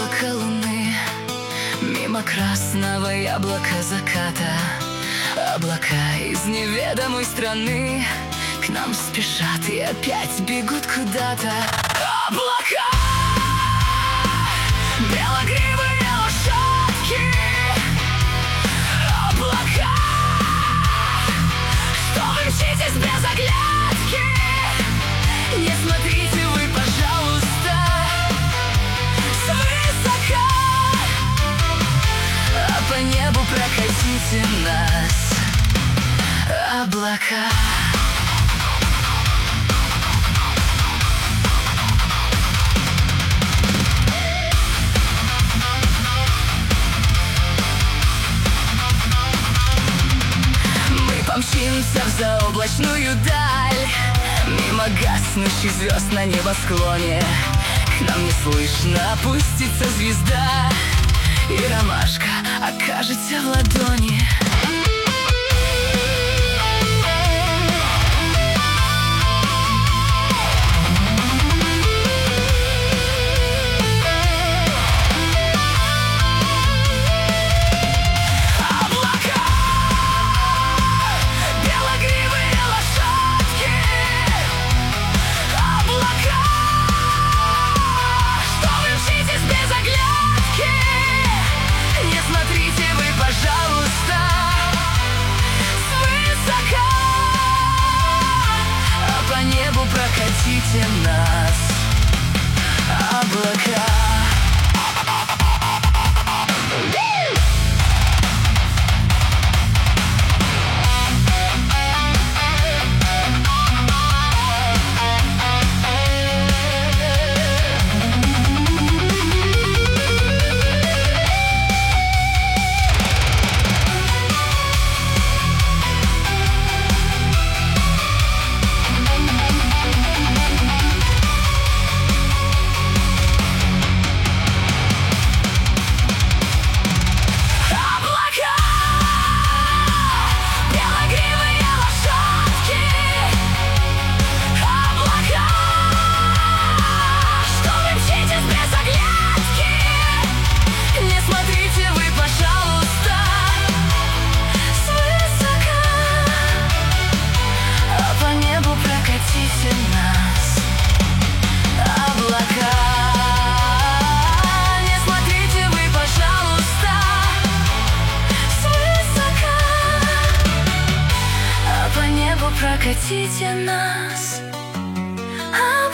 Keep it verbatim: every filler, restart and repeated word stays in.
облака луны, мимо красного яблока заката. Облака из неведомой страны к нам спешат и опять бегут куда-то. Облака, белогривые лошадки. Облака, что вы мчитесь без оглядки. Не смотрите вы, пожалуйста, свысока, а по небу прокатите нас, облака. Мы помчимся в заоблачную даль, мимо гаснущих звезд на небосклоне. К нам неслышно опустится звезда, и ромашка окажется в ладони. Прокатите нас, облака. Прокатите нас.